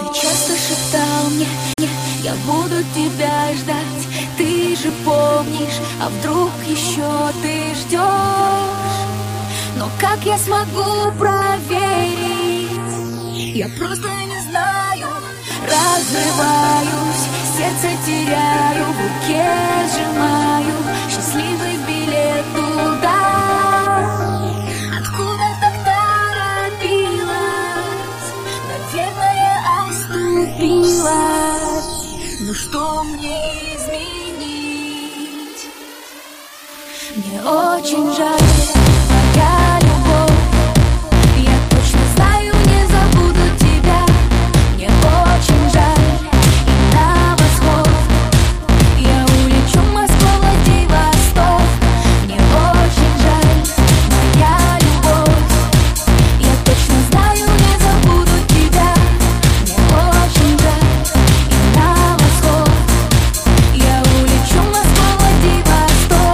Ты часто шептал мне, я буду тебя ждать. Ты же помнишь, а вдруг еще ты ждешь? Но как я смогу проверить? Я просто не знаю. Разрываюсь, сердце теряю, в руке сжимаю счастливый билет туда, откуда так торопилась. Наверное, оступилась. Ну что мне изменить? Мне очень жаль, моя любовь. Я точно знаю, не забуду тебя. Мне очень жаль, и на восход я улечу в Москву, Владивосток. Мне очень жаль, моя любовь. Я точно знаю, не забуду тебя. Мне очень жаль, и на восход я улечу в Москву, Владивосток.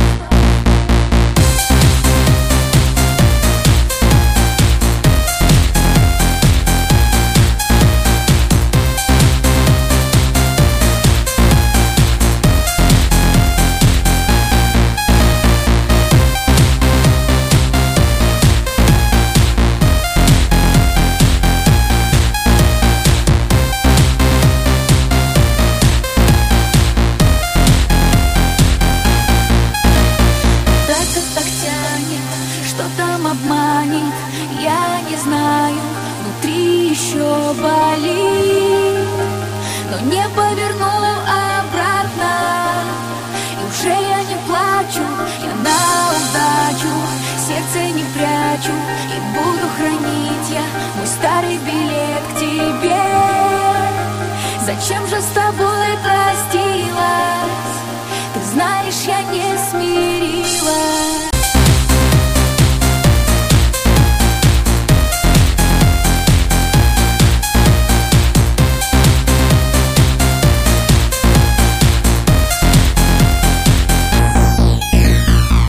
Так тянет, что там обманет, я не знаю, внутри еще болит. Но не поверну обратно, и уже я не плачу, я на удачу сердце не прячу, и буду хранить я мой старый билет к тебе. Зачем же с тобой